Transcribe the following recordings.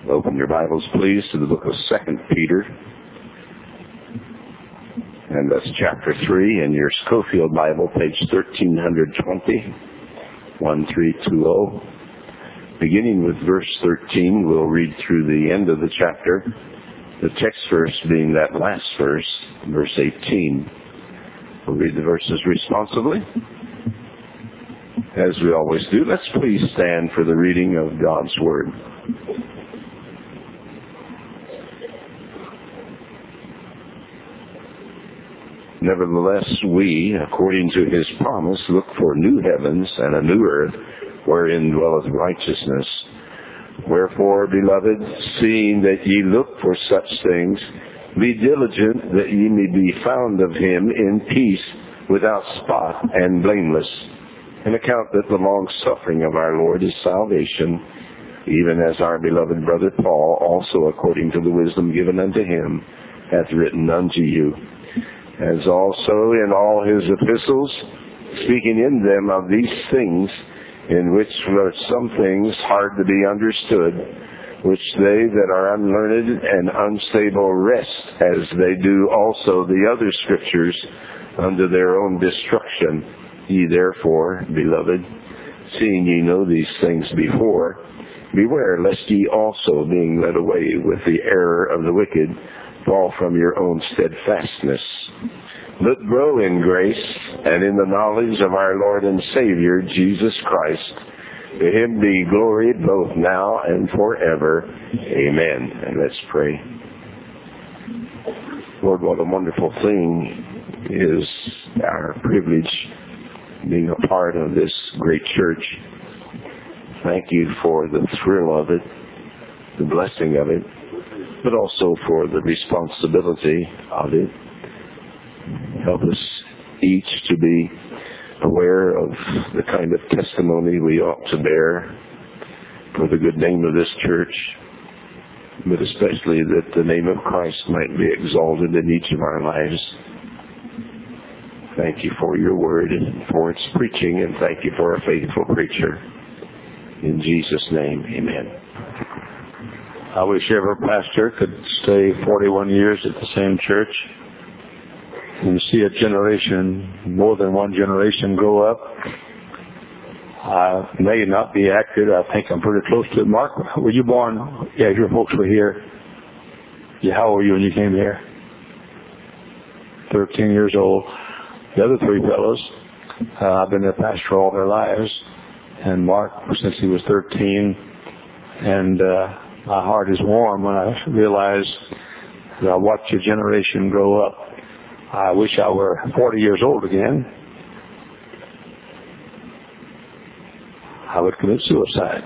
Open your Bibles, please, to the book of 2 Peter. And that's chapter 3 in your Schofield Bible, page 1320, 1320. Beginning with verse 13, we'll read through the end of the chapter. The text verse being that last verse, verse 18. We'll read the verses responsibly. As we always do, let's please stand for the reading of God's Word. Nevertheless, we, according to his promise, look for new heavens and a new earth, wherein dwelleth righteousness. Wherefore, beloved, seeing that ye look for such things, be diligent that ye may be found of him in peace, without spot and blameless. And account that the long suffering of our Lord is salvation, even as our beloved brother Paul, also according to the wisdom given unto him, hath written unto you. As also in all his epistles, speaking in them of these things, in which were some things hard to be understood, which they that are unlearned and unstable wrest, as they do also the other scriptures, unto their own destruction. Ye therefore, beloved, seeing ye know these things before, beware lest ye also, being led away with the error of the wicked, fall from your own steadfastness. But grow in grace and in the knowledge of our Lord and Savior, Jesus Christ. To him be glory both now and forever. Amen. And let's pray. Lord, what a wonderful thing is our privilege being a part of this great church. Thank you for the thrill of it, the blessing of it, but also for the responsibility of it. Help us each to be aware of the kind of testimony we ought to bear for the good name of this church, but especially that the name of Christ might be exalted in each of our lives. Thank you for your word and for its preaching, and thank you for a faithful preacher. In Jesus' name, amen. I wish every pastor could stay 41 years at the same church and see a generation, more than one generation, grow up. I may not be accurate. I think I'm pretty close to it. Mark, were you born? Yeah, your folks were here. Yeah, how old were you when you came here? 13 years old. The other three fellows, I've been their pastor all their lives. And Mark, since he was 13. And my heart is warm when I realize that I watched a generation grow up. I wish I were 40 years old again. I would commit suicide,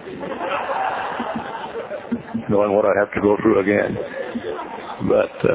knowing what I'd have to go through again. But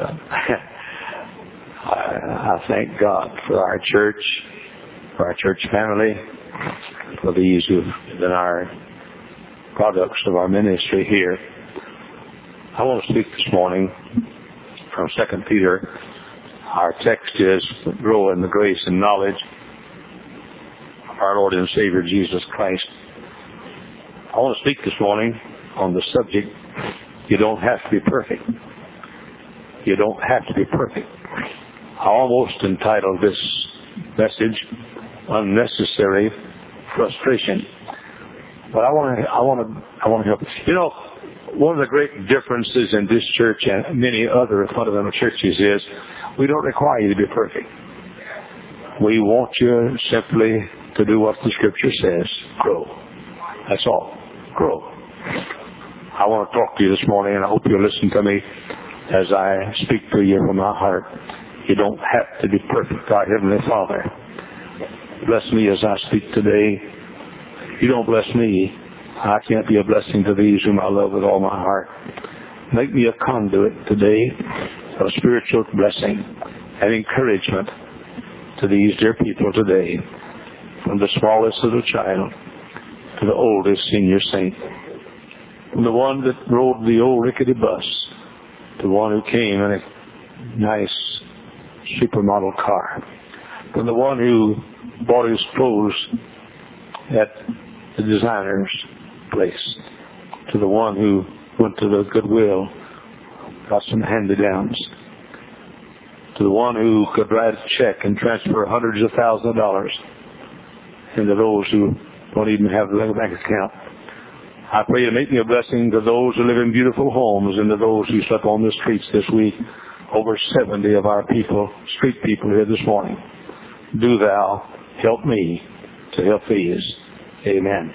I thank God for our church family, for these who've been our products of our ministry here. I want to speak this morning from 2 Peter. Our text is, grow in the grace and knowledge of our Lord and Savior Jesus Christ. I want to speak this morning on the subject, you don't have to be perfect. You don't have to be perfect. I almost entitled this message, Unnecessary Frustration. But I want to help. You know, one of the great differences in this church and many other fundamental churches is we don't require you to be perfect. We want you simply to do what the Scripture says. Grow. That's all. Grow. I want to talk to you this morning, and I hope you'll listen to me as I speak to you from my heart. You don't have to be perfect, our Heavenly Father. Bless me as I speak today. You don't bless me, I can't be a blessing to these whom I love with all my heart. Make me a conduit today of spiritual blessing and encouragement to these dear people today, from the smallest little child to the oldest senior saint, from the one that rode the old rickety bus to the one who came in a nice supermodel car, from the one who bought his clothes at the designer's place, to the one who went to the Goodwill, got some hand-me-downs. To the one who could write a check and transfer hundreds of thousands of dollars into those who don't even have a bank account. I pray you make me a blessing to those who live in beautiful homes and to those who slept on the streets this week. Over 70 of our people, street people here this morning. Do thou help me to help these. Amen.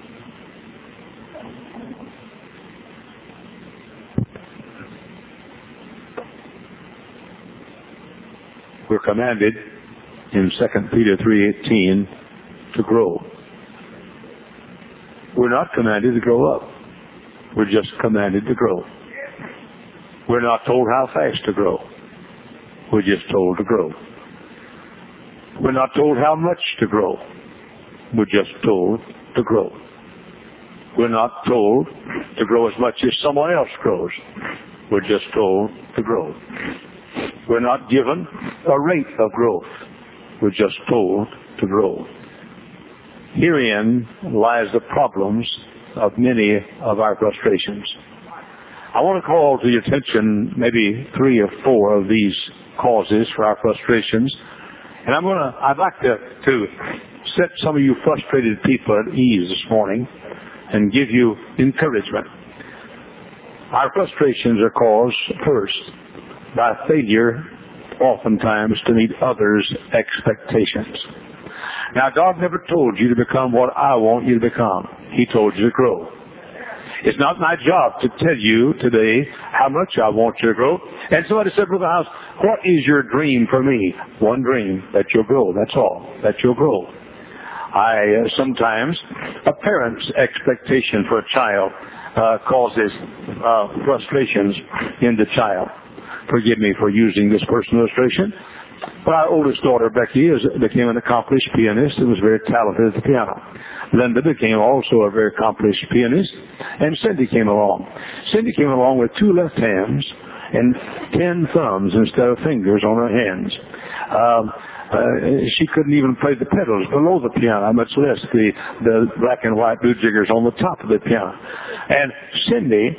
We're commanded in 2 Peter 3:18 to grow. We're not commanded to grow up. We're just commanded to grow. We're not told how fast to grow. We're just told to grow. We're not told how much to grow. We're just told to grow. We're not told to grow as much as someone else grows. We're just told to grow. We're not given a rate of growth. We're just told to grow. Herein lies the problems of many of our frustrations. I want to call to your attention maybe 3 or 4 of these causes for our frustrations. And I'd like to set some of you frustrated people at ease this morning and give you encouragement. Our frustrations are caused first by failure oftentimes to meet others' expectations. Now, God never told you to become what I want you to become. He told you to grow. It's not my job to tell you today how much I want you to grow. And somebody said, Brother House, what is your dream for me? One dream, that you'll grow. That's all. That you'll grow. Sometimes a parent's expectation for a child causes frustrations in the child. Forgive me for using this personal illustration. But our oldest daughter, Becky, became an accomplished pianist and was very talented at the piano. Linda became also a very accomplished pianist, and Cindy came along. Cindy came along with 2 left hands and 10 thumbs instead of fingers on her hands. She couldn't even play the pedals below the piano, much less the black and white blue jiggers on the top of the piano. And Cindy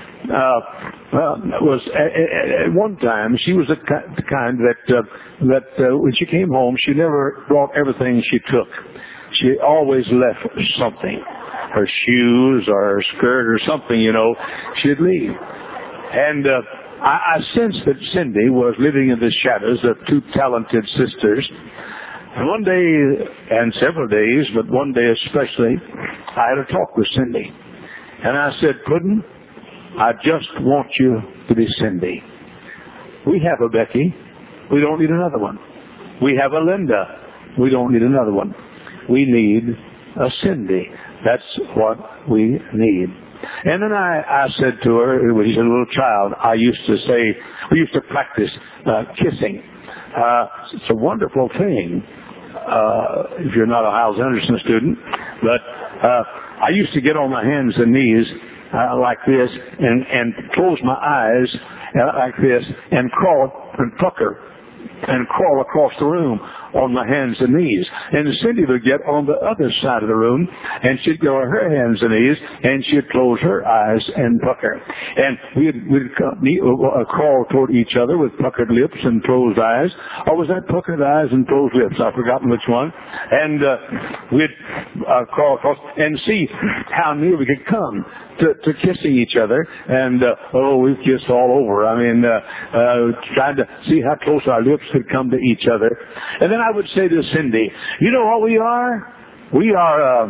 was at one time, she was the kind that when she came home, she never brought everything she took. She always left something, her shoes or her skirt or something, she'd leave. And I sensed that Cindy was living in the shadows of 2 talented sisters. And one day, and several days, but one day especially, I had a talk with Cindy. And I said, Puddin', I just want you to be Cindy. We have a Becky. We don't need another one. We have a Linda. We don't need another one. We need a Cindy. That's what we need. And then I said to her, when she's a little child, we used to practice kissing. It's a wonderful thing if you're not a Hyles Anderson student. But I used to get on my hands and knees like this and close my eyes like this and crawl and pucker and crawl across the room on my hands and knees. And Cindy would get on the other side of the room, and she'd go on her hands and knees, and she'd close her eyes and pucker. And we'd crawl toward each other with puckered lips and closed eyes. Or was that puckered eyes and closed lips? I've forgotten which one. And we'd crawl across and see how near we could come to kissing each other. And, we've kissed all over. I mean, trying to see how close our lips could come to each other. And then I would say to Cindy, you know what we are? We are,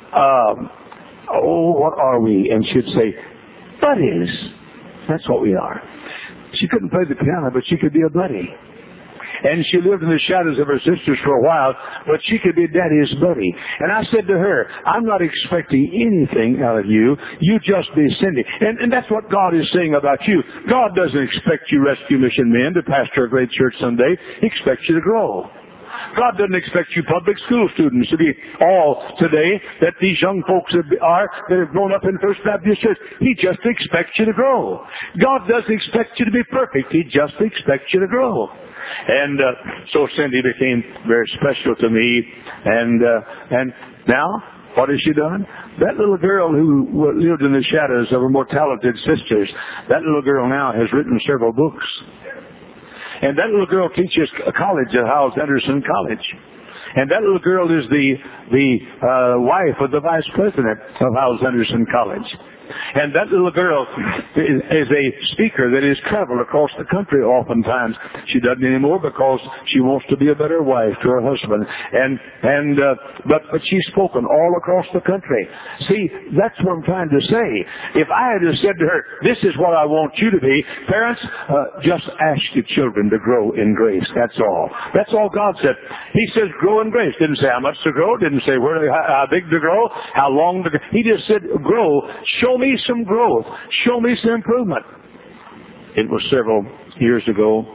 what are we? And she'd say, buddies. That's what we are. She couldn't play the piano, but she could be a buddy. And she lived in the shadows of her sisters for a while, but she could be Daddy's buddy. And I said to her, I'm not expecting anything out of you. You just be Cindy. And that's what God is saying about you. God doesn't expect you rescue mission men to pastor a great church someday. He expects you to grow. God doesn't expect you public school students to be all today that these young folks that have grown up in First Baptist Church. He just expects you to grow. God doesn't expect you to be perfect. He just expects you to grow. And so Cindy became very special to me, and Now, what has she done? That little girl who lived in the shadows of her more talented sisters, that little girl now has written several books. And that little girl teaches a college at Howells Anderson College. And that little girl is the wife of the vice president of Howells Anderson College. And that little girl is a speaker that has traveled across the country oftentimes. She doesn't anymore because she wants to be a better wife to her husband. But she's spoken all across the country. See, that's what I'm trying to say. If I had just said to her, this is what I want you to be, parents, just ask your children to grow in grace. That's all. That's all God said. He says grow in grace. Didn't say how much to grow. Didn't say how big to grow, how long to grow. He just said grow. Show me some growth. Show me some improvement. It was several years ago,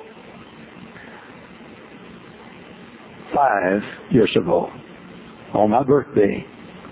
5 years ago, on my birthday,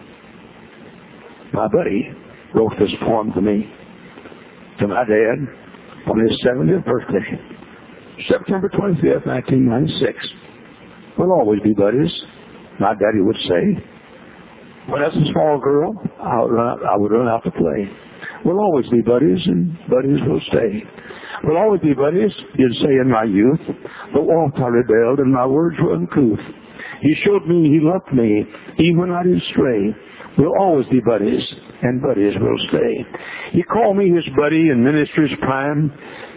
my buddy wrote this poem to me, to my dad, on his 70th birthday, September 25th, 1996. We'll always be buddies, my daddy would say. When I was a small girl, I would run out to play. We'll always be buddies, and buddies will stay. We'll always be buddies, you'd say in my youth, but once I rebelled and my words were uncouth. He showed me he loved me, even when I did stray. We'll always be buddies, and buddies will stay. He called me his buddy in ministry's prime.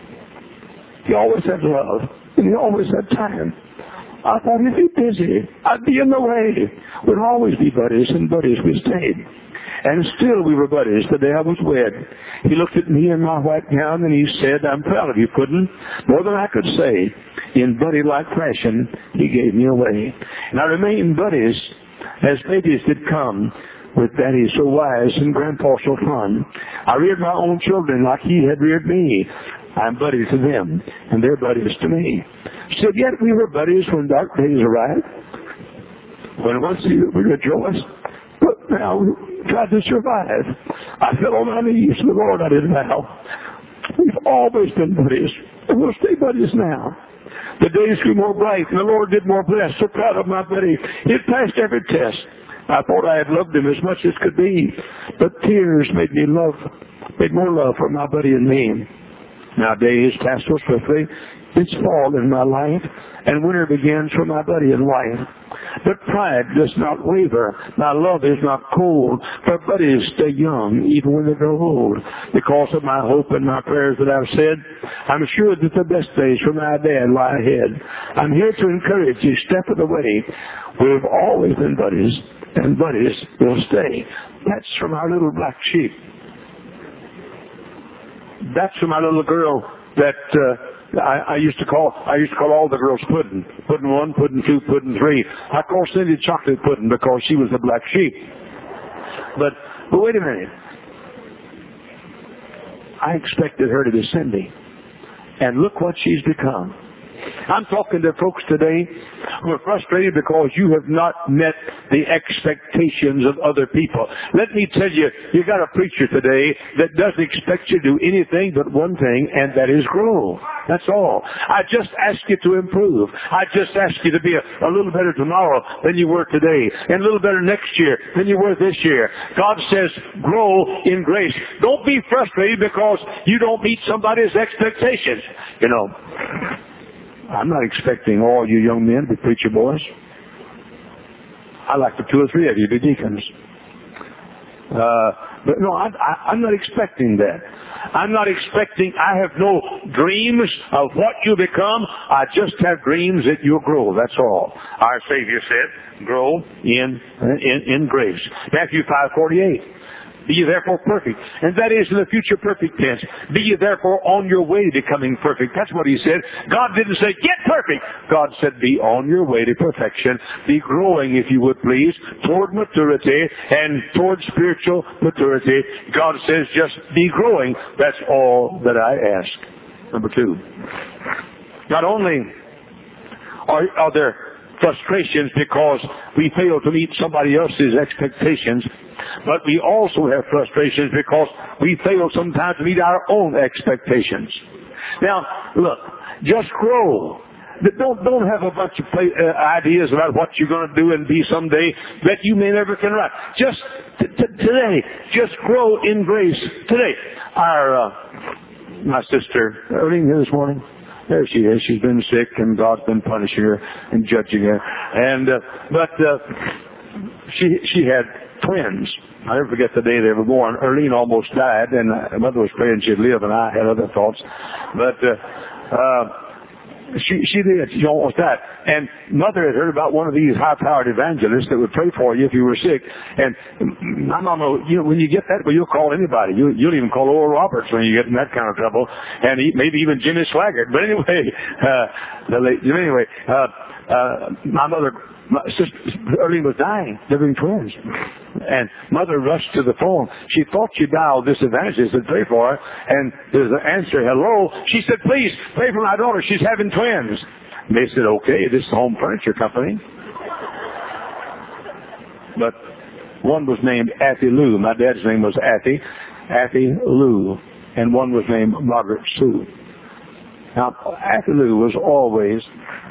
He always had love, and he always had time. I thought if he'd be busy, I'd be in the way. We'd always be buddies, and buddies we stayed. And still we were buddies the day I was wed. He looked at me in my white gown and he said, I'm proud of you, Puddin'. More than I could say. In buddy-like fashion, he gave me away. And I remained buddies as babies did come, with daddy so wise and grandpa so fun. I reared my own children like he had reared me. I'm buddies to them, and they're buddies to me. So yet we were buddies when dark days arrived, when once we rejoiced, but now we tried to survive. I fell on my knees to the Lord I did vow. We've always been buddies, and we'll stay buddies now. The days grew more bright, and the Lord did more bless. So proud of my buddy. He had passed every test. I thought I had loved him as much as could be, but tears made more love for my buddy and me. Now days pass so swiftly, it's fall in my life, and winter begins for my buddy and wife. But pride does not waver, my love is not cold, for buddies stay young even when they grow old. Because of my hope and my prayers that I've said, I'm sure that the best days for my dad lie ahead. I'm here to encourage you step of the way. We've always been buddies, and buddies will stay. That's from our little black sheep. That's from my little girl that I used to call all the girls Puddin'. Puddin' 1, Puddin' 2, Puddin' 3. I called Cindy Chocolate Puddin' because she was the black sheep. But wait a minute. I expected her to be Cindy. And look what she's become. I'm talking to folks today who are frustrated because you have not met the expectations of other people. Let me tell you, you got a preacher today that doesn't expect you to do anything but one thing, and that is grow. That's all. I just ask you to improve. I just ask you to be a little better tomorrow than you were today, and a little better next year than you were this year. God says, grow in grace. Don't be frustrated because you don't meet somebody's expectations. You know, I'm not expecting all you young men to be preacher boys. I like the 2 or 3 of you to be deacons. But no, I'm not expecting that. I'm not expecting, I have no dreams of what you become. I just have dreams that you'll grow. That's all. Our Savior said, grow in grace. Matthew 5:48. Be ye therefore perfect. And that is in the future perfect tense. Be ye therefore on your way to becoming perfect. That's what he said. God didn't say, get perfect. God said, be on your way to perfection. Be growing, if you would please, toward maturity and toward spiritual maturity. God says, just be growing. That's all that I ask. Number 2. Not only are there frustrations because we fail to meet somebody else's expectations, but we also have frustrations because we fail sometimes to meet our own expectations. Now, look, just grow. Don't have a bunch of ideas about what you're going to do and be someday that you may never can write. Just today, just grow in grace today. My sister, Erling here this morning. There she is. She's been sick, and God's been punishing her and judging her. And she had twins. I'll never forget the day they were born. Erling almost died, and my mother was praying she'd live, and I had other thoughts. But she did. She almost died. And Mother had heard about one of these high-powered evangelists that would pray for you if you were sick. And my mama, when you get that, well, you'll call anybody. You'll even call Oral Roberts when you get in that kind of trouble, and maybe even Jimmy Swaggart. But anyway, my sister Erling was dying, living twins. And Mother rushed to the phone. She thought she dialed this evangelist and pray for her, and there's an answer, hello. She said, please, pray for my daughter. She's having twins. And they said, okay, this is Home Furniture Company. But one was named Attie Lou. My dad's name was Attie Lou. And one was named Margaret Sue. Now, Attie Lou was always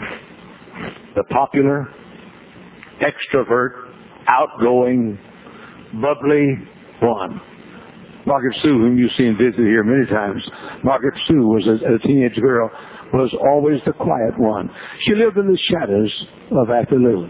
the popular, extrovert, outgoing, bubbly one. Margaret Sue, whom you've seen visit here many times, Margaret Sue was a teenage girl, was always the quiet one. She lived in the shadows of Attie Lou.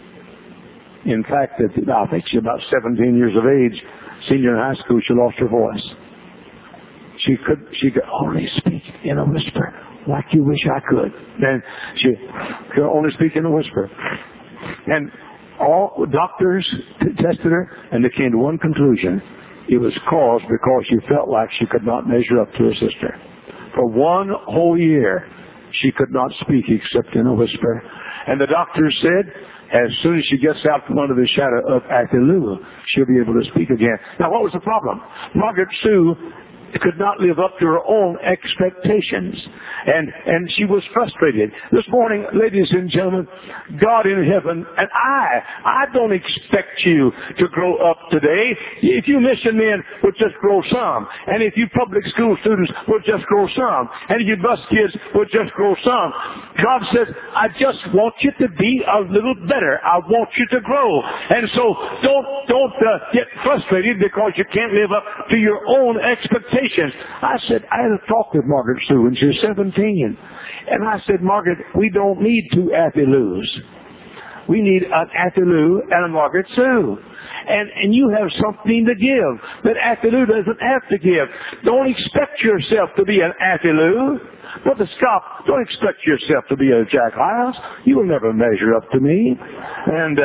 In fact, I think she's about 17 years of age, senior in high school, she lost her voice. She could only speak in a whisper, like you wish I could. And she could only speak in a whisper. And all doctors tested her, and they came to one conclusion. It was caused because she felt like she could not measure up to her sister. For 1 whole year, she could not speak except in a whisper. And the doctors said, as soon as she gets out from under the shadow of Attie Lou, she'll be able to speak again. Now, what was the problem? Margaret Sue could not live up to her own expectations. And she was frustrated. This morning, ladies and gentlemen, God in heaven, and I don't expect you to grow up today. If you mission men, we'll just grow some. And if you public school students, we'll just grow some. And if you bus kids, we'll just grow some. God says, I just want you to be a little better. I want you to grow. And so don't get frustrated because you can't live up to your own expectations. I had a talk with Margaret Sue when she was 17. And I said, Margaret, we don't need 2 Attie Lou's. We need an Attie Lou and a Margaret Sue. And you have something to give that Attie Lou doesn't have to give. Don't expect yourself to be an Attie Lou. Brother Scott, don't expect yourself to be a Jack Hyles. You will never measure up to me. And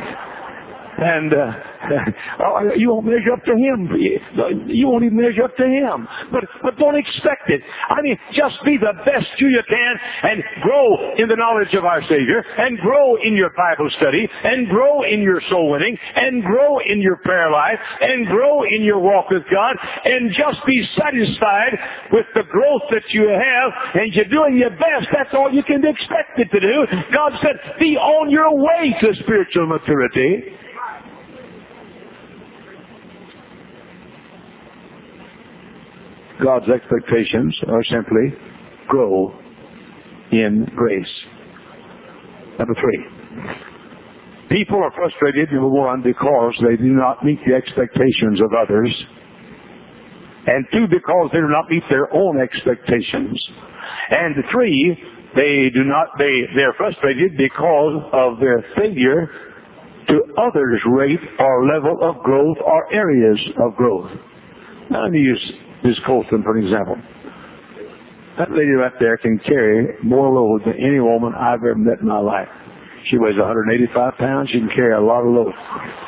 you won't measure up to him. You won't even measure up to him. But don't expect it. I mean, just be the best you can and grow in the knowledge of our Savior and grow in your Bible study and grow in your soul winning and grow in your prayer life and grow in your walk with God and just be satisfied with the growth that you have and you're doing your best. That's all you can be expected to do. God said, be on your way to spiritual maturity. God's expectations are simply grow in grace. Number 3. People are frustrated, number 1, because they do not meet the expectations of others. And 2, because they do not meet their own expectations. And 3, they're frustrated because of their failure to others' rate or level of growth or areas of growth. Now let me use Ms. Colston, for example. That lady right there can carry more load than any woman I've ever met in my life. She weighs 185 pounds. She can carry a lot of load.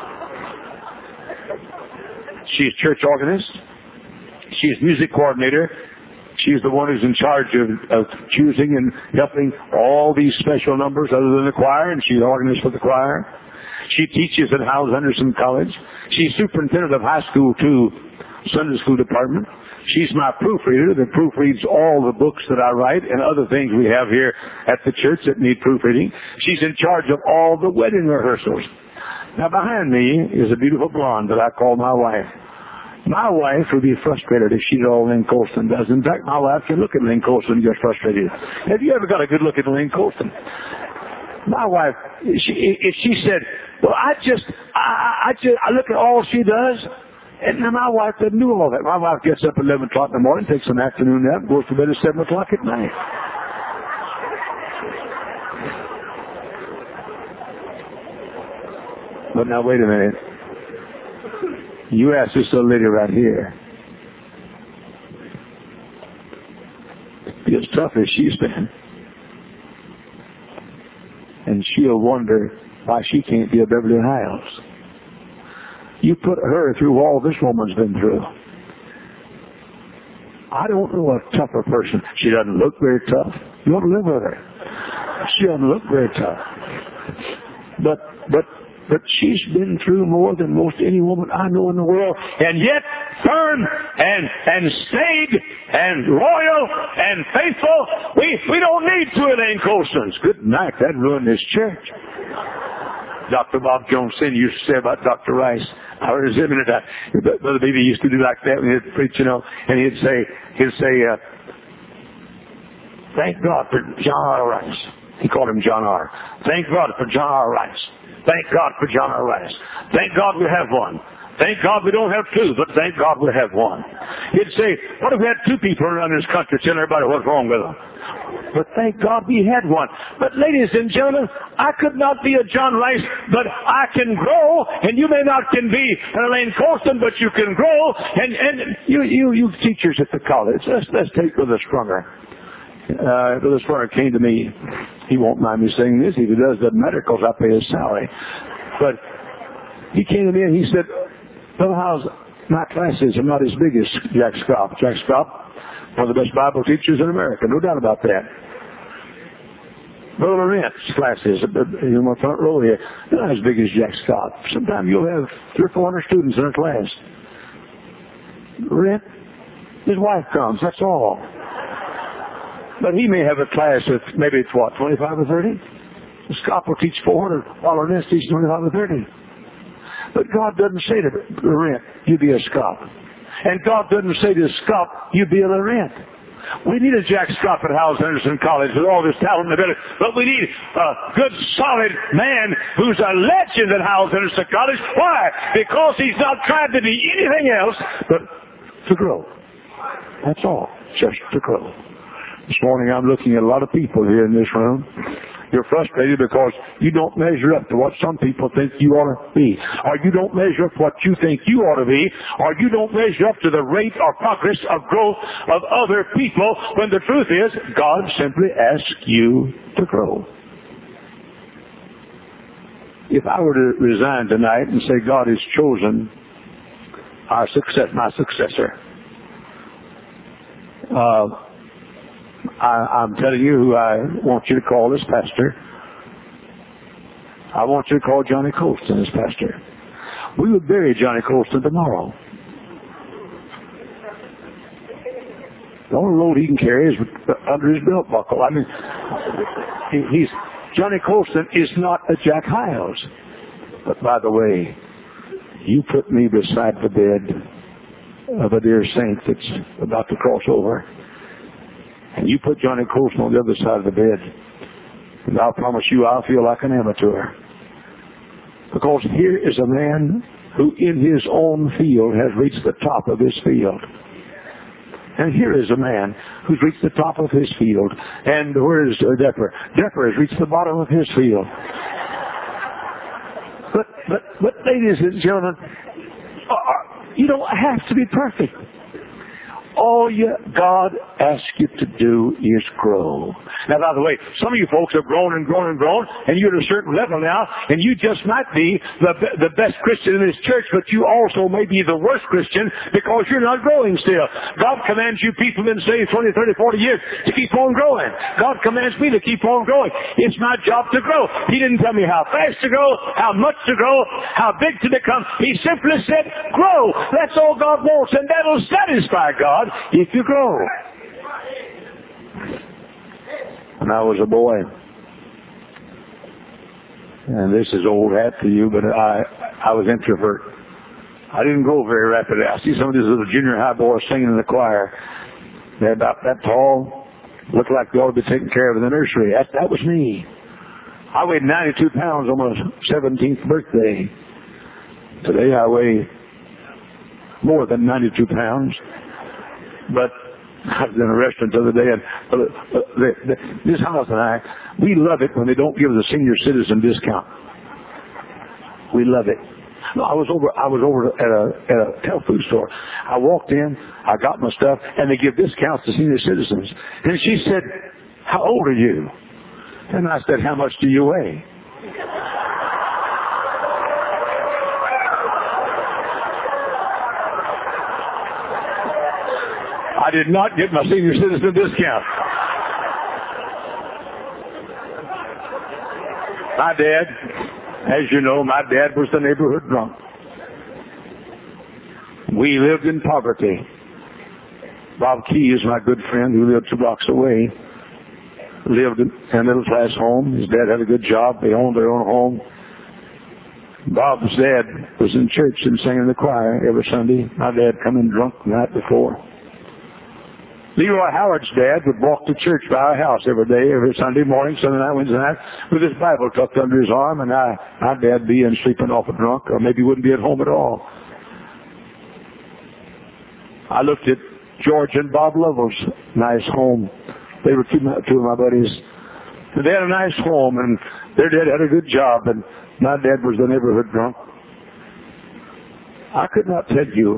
She's church organist. She's music coordinator. She's the one who's in charge of choosing and helping all these special numbers other than the choir, and she's organist for the choir. She teaches at Howes Henderson College. She's superintendent of high school too, Sunday school department. She's my proofreader that proofreads all the books that I write and other things we have here at the church that need proofreading. She's in charge of all the wedding rehearsals. Now behind me is a beautiful blonde that I call my wife. My wife would be frustrated if she did all Lynn Colston does. In fact, my wife can look at Lynn Colston and get frustrated. Have you ever got a good look at Lynn Colston? My wife, if she said, well, I look at all she does, and my wife doesn't do all that. My wife gets up at 11 o'clock in the morning, takes an afternoon nap, goes to bed at 7 o'clock at night. But now, wait a minute. You ask this little lady right here. Be as tough as she's been. And she'll wonder why she can't be a Beverly Hiles. You put her through all this woman's been through. I don't know a tougher person. She doesn't look very tough. You want to live with her. She doesn't look very tough. But she's been through more than most any woman I know in the world, and yet firm and staid and loyal and faithful. We don't need two Elaine Colstons. Good night. That ruined this church. Dr. Bob Jones Sr. used to say about Dr. Rice. I was him in it. Brother Beebe used to do like that when he'd preach, and he'd say, thank God for John R. Rice. He called him John R. Thank God for John R. Rice. Thank God for John R. Rice. Thank God we have one. Thank God we don't have two, but thank God we have one. He'd say, what if we had two people around this country telling everybody what's wrong with them? But thank God we had one. But ladies and gentlemen, I could not be a John Rice, but I can grow, and you may not can be an Elaine Colston, but you can grow, and you teachers at the college, let's take Brother Sprunger. Brother Sprunger came to me. He won't mind me saying this. If he does, doesn't matter because I pay his salary. But he came to me and he said, Brother Howes, my classes are not as big as Jack Scott. Jack Scott, one of the best Bible teachers in America, no doubt about that. Brother Lorent's classes, in my front row here, they're not as big as Jack Scott. Sometimes you'll have 300 or 400 students in a class. Laurent, his wife comes, that's all. But he may have a class of maybe, 25 or 30? Scott will teach 400, while Laurent teaches 25 or 30. But God doesn't say to Laurent, you be a Scott. And God doesn't say to Scott, you be a Laurent. We need a Jack Scott at Howes Henderson College with all this talent and ability, but we need a good, solid man who's a legend at Howes Henderson College. Why? Because he's not trying to be anything else but to grow. That's all. Just to grow. This morning I'm looking at a lot of people here in this room. You're frustrated because you don't measure up to what some people think you ought to be. Or you don't measure up what you think you ought to be. Or you don't measure up to the rate or progress of growth of other people, when the truth is, God simply asks you to grow. If I were to resign tonight and say God has chosen my successor, I'm telling you who I want you to call as pastor. I want you to call Johnny Colston as pastor. We would bury Johnny Colston tomorrow. The only load he can carry is under his belt buckle. I mean, Johnny Colston is not a Jack Hiles. But by the way, you put me beside the bed of a dear saint that's about to cross over, and you put Johnny Colston on the other side of the bed, and I'll promise you I'll feel like an amateur. Because here is a man who in his own field has reached the top of his field. And here is a man who's reached the top of his field. And where is Depper? Depper has reached the bottom of his field. But ladies and gentlemen, you don't have to be perfect. All God asks you to do is grow. Now, by the way, some of you folks have grown and grown and grown, and you're at a certain level now, and you just might be the best Christian in this church, but you also may be the worst Christian because you're not growing still. God commands you people in, say, 20, 30, 40 years to keep on growing. God commands me to keep on growing. It's my job to grow. He didn't tell me how fast to grow, how much to grow, how big to become. He simply said, grow. That's all God wants, and that'll satisfy God if you grow. When I was a boy, and this is old hat to you, but I was introvert. I didn't grow very rapidly. I see some of these little junior high boys singing in the choir. They're about that tall, look like they ought to be taken care of in the nursery. That was me. I weighed 92 pounds on my 17th birthday. Today I weigh more than 92 pounds. But I was in a restaurant the other day, and this house and I, we love it when they don't give the senior citizen discount. We love it. No, I was over at a health food store. I walked in, I got my stuff, and they give discounts to senior citizens. And she said, "How old are you?" And I said, "How much do you weigh?" I did not get my senior citizen discount. My dad, as you know, my dad was the neighborhood drunk. We lived in poverty. Bob Key is my good friend who lived 2 blocks away. Lived in a middle-class home. His dad had a good job. They owned their own home. Bob's dad was in church and sang in the choir every Sunday. My dad come in drunk the night before. Leroy Howard's dad would walk to church by our house every day, every Sunday morning, Sunday night, Wednesday night, with his Bible tucked under his arm, and my dad be in sleeping off a drunk, or maybe wouldn't be at home at all. I looked at George and Bob Lovell's nice home. They were two of my buddies. And they had a nice home, and their dad had a good job, and my dad was the neighborhood drunk. I could not tell you.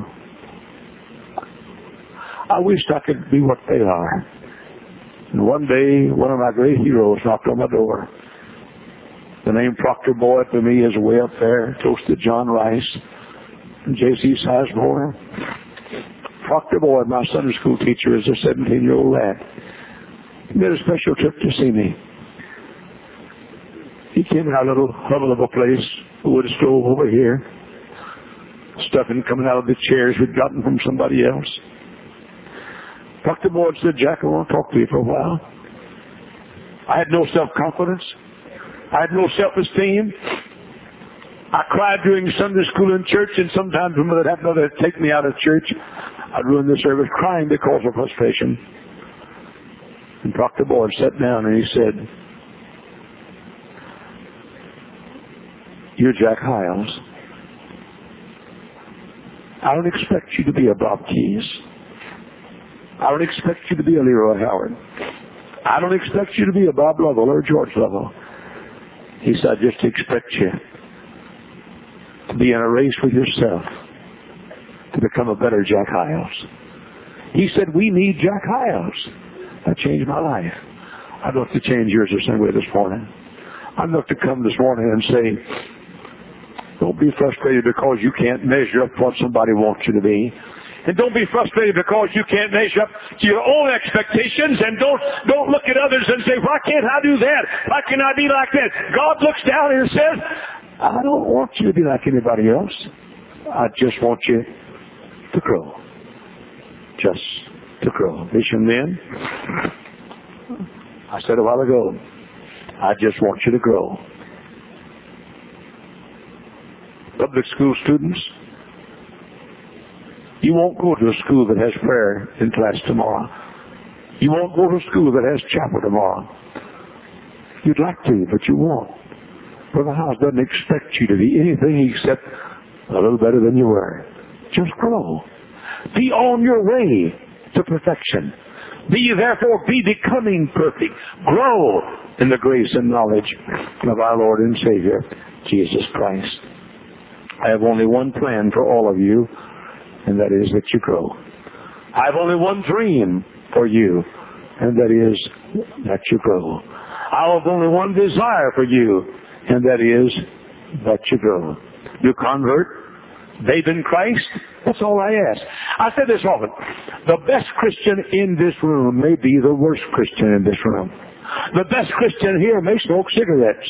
I wished I could be what they are. And one day, one of my great heroes knocked on my door. The name Proctor Boyd to me is way up there, close to John Rice and J.C. Sizemore. Proctor Boyd, my Sunday school teacher, is a 17-year-old lad. He made a special trip to see me. He came in our little hovel of a place, a wood stove over here, stuffing coming out of the chairs we'd gotten from somebody else. Proctor Boyd said, "Jack, I want to talk to you for a while." I had no self-confidence. I had no self-esteem. I cried during Sunday school in church, and sometimes when Mother would take me out of church, I'd ruin the service crying because of frustration. And Proctor Boyd sat down and he said, "You're Jack Hyles. I don't expect you to be a Bob Keys. I don't expect you to be a Leroy Howard. I don't expect you to be a Bob Lovell or a George Lovell." He said, "I just expect you to be in a race with yourself to become a better Jack Hyles." He said, "We need Jack Hyles." That changed my life. I'd love to change yours the same way this morning. I'd love to come this morning and say, don't be frustrated because you can't measure up what somebody wants you to be. And don't be frustrated because you can't measure up to your own expectations. And don't look at others and say, "Why can't I do that? Why can't I be like that?" God looks down and says, "I don't want you to be like anybody else. I just want you to grow. Just to grow." Vision men, I said a while ago, I just want you to grow. Public school students, you won't go to a school that has prayer in class tomorrow. You won't go to a school that has chapel tomorrow. You'd like to, but you won't. Brother House doesn't expect you to be anything except a little better than you were. Just grow. Be on your way to perfection. Therefore be becoming perfect. Grow in the grace and knowledge of our Lord and Savior, Jesus Christ. I have only one plan for all of you, and that is that you grow. I have only one dream for you, and that is that you grow. I have only one desire for you, and that is that you grow. You convert, babe in Christ, that's all I ask. I say this often. The best Christian in this room may be the worst Christian in this room. The best Christian here may smoke cigarettes,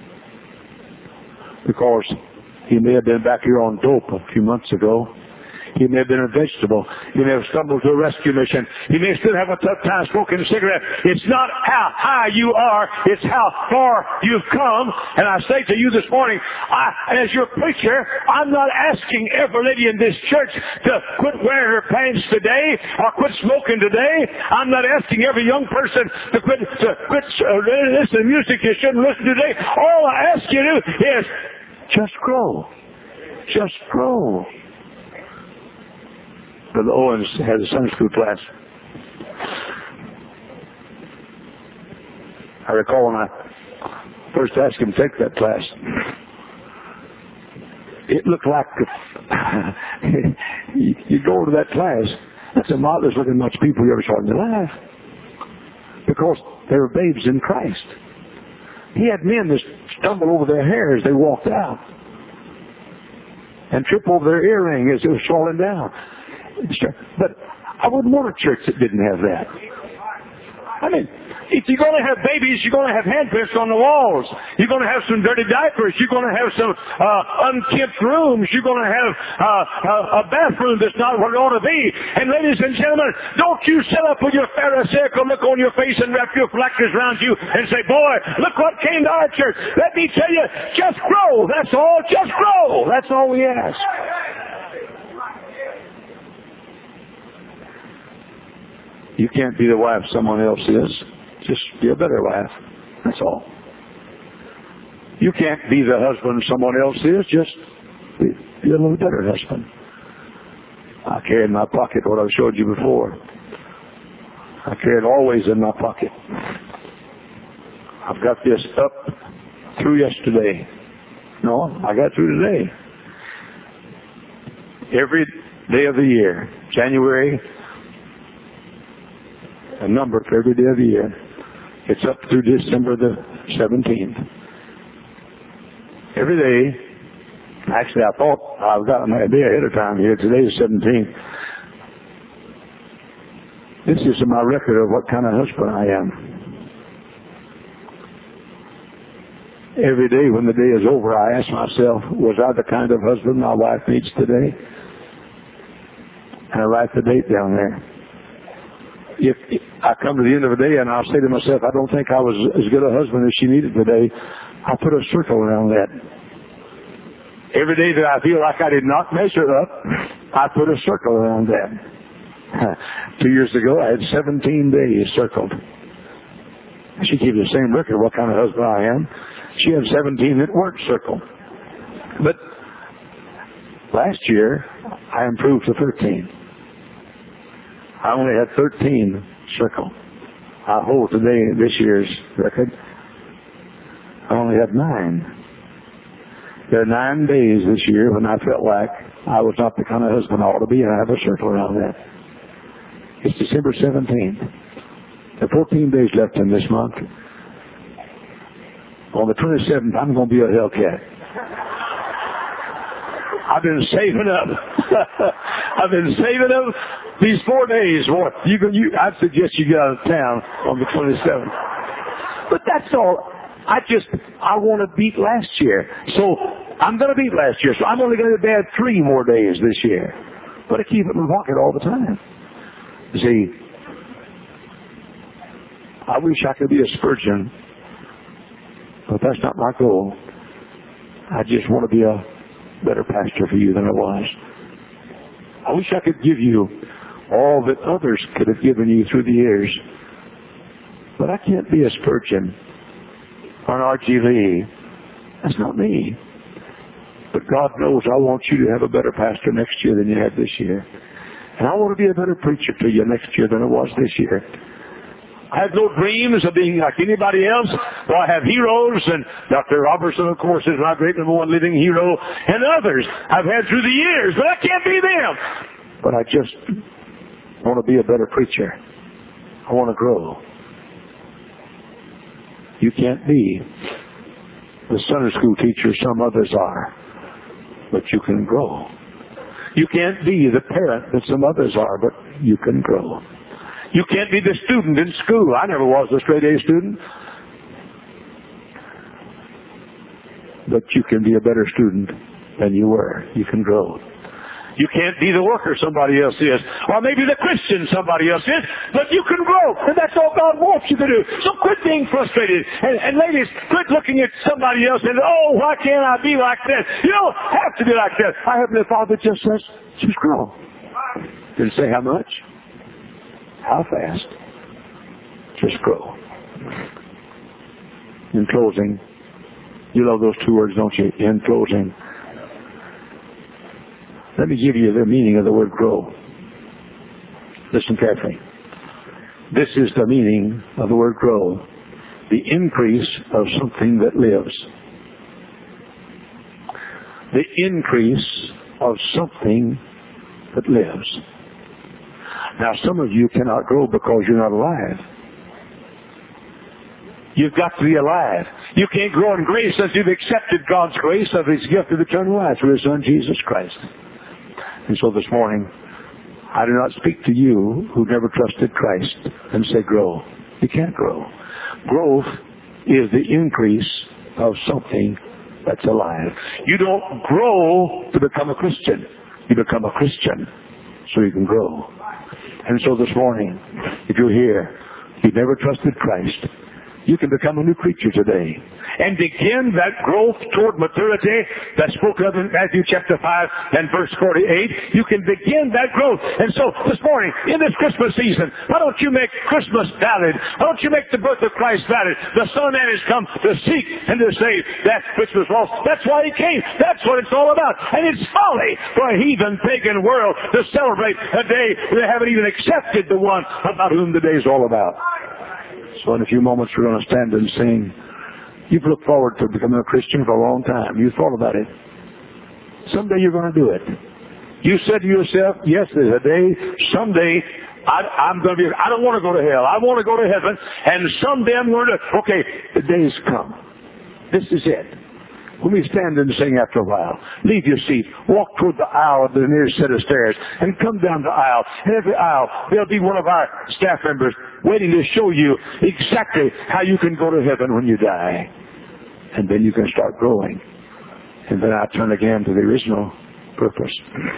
because he may have been back here on dope a few months ago. He may have been a vegetable. He may have stumbled to a rescue mission. He may still have a tough time smoking a cigarette. It's not how high you are, it's how far you've come. And I say to you this morning, as your preacher, I'm not asking every lady in this church to quit wearing her pants today or quit smoking today. I'm not asking every young person to quit listening to music you shouldn't listen to today. All I ask you to do is just grow. Just grow. Brother Owens has a Sunday school class. I recall when I first asked him to take that class, it looked like you go to that class, that's the modest looking much people you ever saw in your life. Because they were babes in Christ. He had men that stumble over their hair as they walked out. And trip over their earring as it was falling down. But I wouldn't want a church that didn't have that. I mean, if you're going to have babies, you're going to have handprints on the walls. You're going to have some dirty diapers. You're going to have some unkempt rooms. You're going to have a bathroom that's not what it ought to be. And ladies and gentlemen, don't you sit up with your pharisaical look on your face and wrap your flexors around you and say, boy, look what came to our church. Let me tell you, just grow. That's all. Just grow. That's all we ask. You can't be the wife someone else is. Just be a better wife. That's all. You can't be the husband someone else is. Just be a little better husband. I carry in my pocket what I've showed you before. I carry it always in my pocket. I've got this up through yesterday. No, I got through today. Every day of the year, January, a number for every day of the year. It's up through December the 17th. Every day, actually I thought I've gotten a day ahead of time here. Today is 17th. This is my record of what kind of husband I am. Every day when the day is over, I ask myself, was I the kind of husband my wife needs today? And I write the date down there. If I come to the end of the day and I'll say to myself, I don't think I was as good a husband as she needed today, I'll put a circle around that. Every day that I feel like I did not measure up, I put a circle around that. 2 years ago, I had 17 days circled. She keeps the same record of what kind of husband I am. She had 17 that weren't circled. But last year, I improved to 13. I only had 13 circled. I hold today this year's record. I only had 9. There are 9 days this year when I felt like I was not the kind of husband I ought to be, and I have a circle around that. It's December 17th. There are 14 days left in this month. On the 27th, I'm going to be a Hellcat. I've been saving up. I've been saving up these 4 days. Boy, I'd suggest you get out of town on the 27th. But that's all. I want to beat last year. So I'm going to beat last year. So I'm only going to add 3 more days this year. But I keep it in my pocket all the time. See, I wish I could be a Spurgeon, but that's not my goal. I just want to be a better pastor for you than I was. I wish I could give you all that others could have given you through the years, but I can't be a Spurgeon or an R.G. Lee. That's not me. But God knows I want you to have a better pastor next year than you had this year. And I want to be a better preacher to you next year than I was this year. I have no dreams of being like anybody else. Well, I have heroes, and Dr. Robertson, of course, is my great number one living hero, and others I've had through the years, but I can't be them. But I just want to be a better preacher. I want to grow. You can't be the Sunday school teacher some others are, but you can grow. You can't be the parent that some others are, but you can grow. You can't be the student in school. I never was a straight A student. But you can be a better student than you were. You can grow. You can't be the worker somebody else is. Or maybe the Christian somebody else is. But you can grow. And that's all God wants you to do. So quit being frustrated. And ladies, quit looking at somebody else and, oh, why can't I be like that? You don't have to be like that. Our Heavenly Father just says, just grow. Didn't say how much. How fast. Just grow. In closing, you love those two words, don't you? In closing. Let me give you the meaning of the word grow. Listen carefully. This is the meaning of the word grow. The increase of something that lives. The increase of something that lives. Now, some of you cannot grow because you're not alive. You've got to be alive. You can't grow in grace unless you've accepted God's grace of His gift of eternal life through His Son, Jesus Christ. And so this morning, I do not speak to you who never trusted Christ and say grow. You can't grow. Growth is the increase of something that's alive. You don't grow to become a Christian. You become a Christian so you can grow. And so this morning, if you're here, you've never trusted Christ, you can become a new creature today and begin that growth toward maturity that's spoken of in Matthew chapter 5 and verse 48. You can begin that growth. And so this morning, in this Christmas season, why don't you make Christmas valid? Why don't you make the birth of Christ valid? The Son of Man has come to seek and to save that which was lost. That's why He came. That's what it's all about. And it's folly for a heathen, pagan world to celebrate a day they haven't even accepted the one about whom the day is all about. So in a few moments we're going to stand and sing. You've looked forward to becoming a Christian for a long time. You've thought about it. Someday you're going to do it. You said to yourself, yes, there's a day, someday I'm going to be, I don't want to go to hell. I want to go to heaven. And someday I'm going to, okay, the day's come. This is it. When we stand and sing after a while, leave your seat, walk toward the aisle of the nearest set of stairs, and come down the aisle. And every aisle, there'll be one of our staff members waiting to show you exactly how you can go to heaven when you die. And then you can start growing. And then I turn again to the original purpose.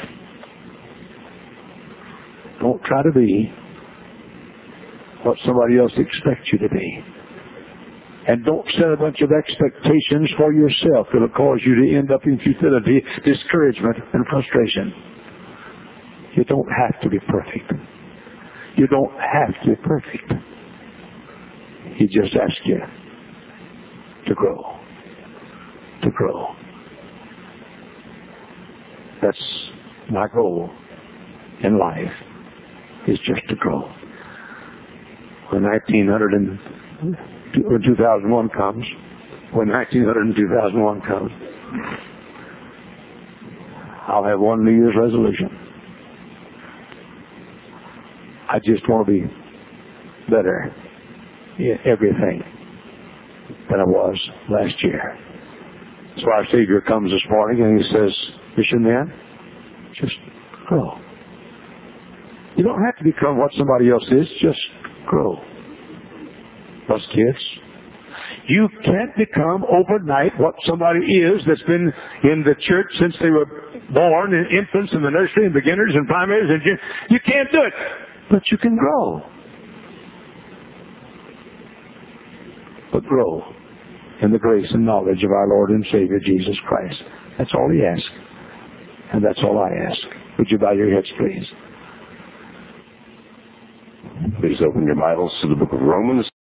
Don't try to be what somebody else expects you to be. And don't set a bunch of expectations for yourself that will cause you to end up in futility, discouragement, and frustration. You don't have to be perfect. You don't have to be perfect. He just asks you to grow. To grow. That's my goal in life, is just to grow. When 2001 comes, when 1900 and 2001 comes, I'll have one New Year's resolution. I just want to be better in everything than I was last year. So our Savior comes this morning and He says, mission man, just grow. You don't have to become what somebody else is, just grow. Us kids, you can't become overnight what somebody is that's been in the church since they were born, in infants in the nursery and beginners and primaries, and you can't do it, but you can grow. But grow in the grace and knowledge of our Lord and Savior Jesus Christ. That's all He asks, and that's all I ask. Would you bow your heads, please? Please open your Bibles to the book of Romans.